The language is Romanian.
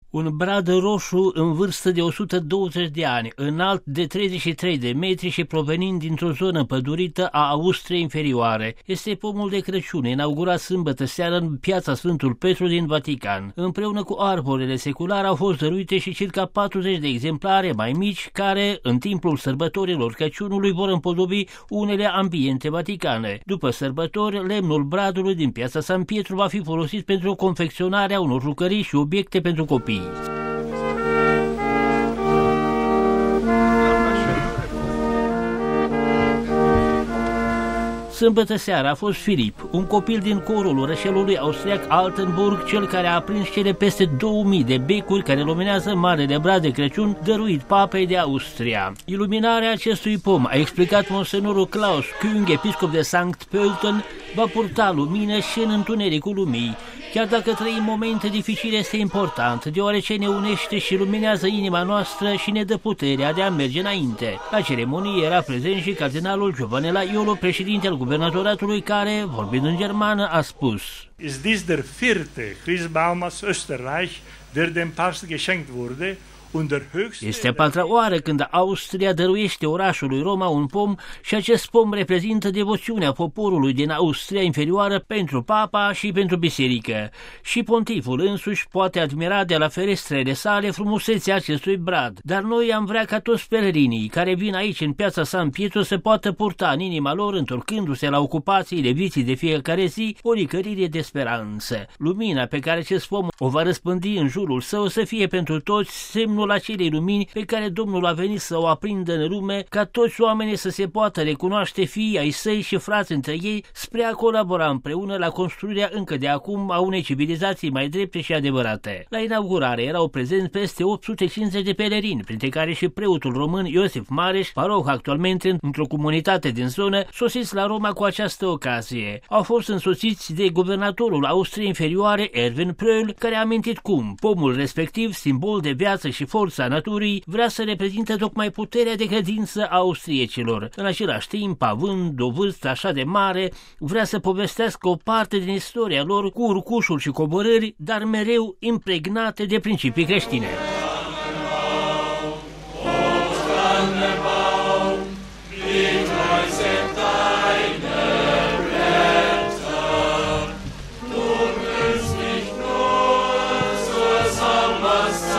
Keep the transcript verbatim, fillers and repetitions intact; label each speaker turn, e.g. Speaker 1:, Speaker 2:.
Speaker 1: Un brad roșu în vârstă de o sută douăzeci de ani, înalt de treizeci și trei de metri și provenind dintr-o zonă pădurită a Austriei Inferioare. Este pomul de Crăciun, inaugurat sâmbătă seară în piața Sfântul Petru din Vatican. Împreună cu arborele seculare au fost dăruite și circa patruzeci de exemplare mai mici care, în timpul sărbătorilor Crăciunului, vor împodobi unele ambiente vaticane. După sărbători, lemnul bradului din piața San Pietru va fi folosit pentru confecționarea unor jucării și obiecte pentru copii. Sâmbătă seara a fost Filip, un copil din corul orășelului austriac Altenburg, cel care a aprins cele peste două mii de becuri care luminează marele brad de Crăciun dăruit papei de Austria. Iluminarea acestui pom, a explicat monsenorul Klaus Küng, episcop de Sankt Pölten, va purta lumină și în întunericul lumii. Chiar dacă trăim momente dificile, este important, deoarece ne unește și luminează inima noastră și ne dă puterea de a merge înainte. La ceremonie era prezent și cardinalul Giovanella Iolo, președinte al guvernatoratului, care, vorbind în germană, a spus:
Speaker 2: Ist dies der vierte Christbaum aus Österreich, der dem Papst geschenkt wurde?
Speaker 1: Este a patra oară când Austria dăruiește orașului Roma un pom și acest pom reprezintă devoțiunea poporului din Austria Inferioară pentru papa și pentru biserică. Și pontiful însuși poate admira de la ferestrele sale frumusețea acestui brad. Dar noi am vrea ca toți pelerinii care vin aici în piața San Pietro să poată purta în inima lor, întorcându-se la ocupațiile vieții de fiecare zi, o licărire de speranță. Lumina pe care acest pom o va răspândi în jurul său să fie pentru toți semnul acelei lumini pe care Domnul a venit să o aprindă în lume, ca toți oamenii să se poată recunoaște fii ai săi și frați între ei, spre a colabora împreună la construirea încă de acum a unei civilizații mai drepte și adevărate. La inaugurare erau prezenți peste opt sute cincizeci de pelerini, printre care și preotul român Iosif Mareș, paroh actualmente într-o comunitate din zonă, sosiți la Roma cu această ocazie. Au fost însoțiți de guvernatorul Austriei Inferioare, Erwin Pröll, care a amintit cum pomul respectiv, simbol de viață și forța naturii, vrea să reprezinte tocmai puterea de credință a austriecilor. În același timp, având o vârstă așa de mare, vrea să povestească o parte din istoria lor cu urcușuri și coborâri, dar mereu impregnate de principii creștine.
Speaker 3: Du bist nicht nur zur Sommerzeit